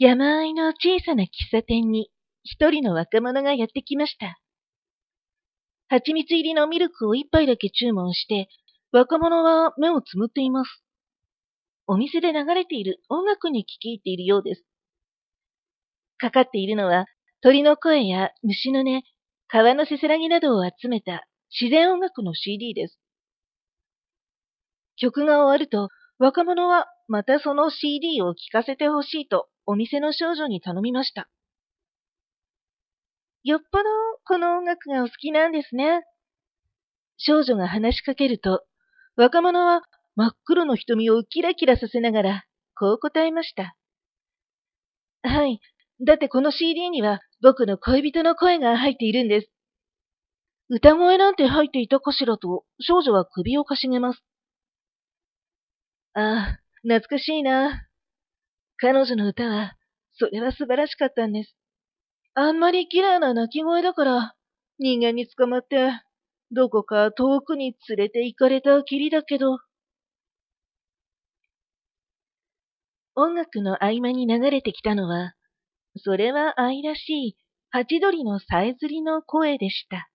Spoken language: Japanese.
山あいの小さな喫茶店に一人の若者がやってきました。蜂蜜入りのミルクを一杯だけ注文して、若者は目をつむっています。お店で流れている音楽に聞き入っているようです。かかっているのは鳥の声や虫の音、川のせせらぎなどを集めた自然音楽の CD です。曲が終わると、若者はまたその CD を聴かせてほしいとお店の少女に頼みました。よっぽどこの音楽がお好きなんですね。少女が話しかけると、若者は真っ黒の瞳をキラキラさせながら、こう答えました。はい。だってこの CD には僕の恋人の声が入っているんです。歌声なんて入っていたかしらと少女は首をかしげます。ああ、懐かしいな。彼女の歌は、それは素晴らしかったんです。あんまり綺麗な鳴き声だから、人間に捕まって、どこか遠くに連れて行かれたきりだけど、音楽の合間に流れてきたのは、それは愛らしいハチドリのさえずりの声でした。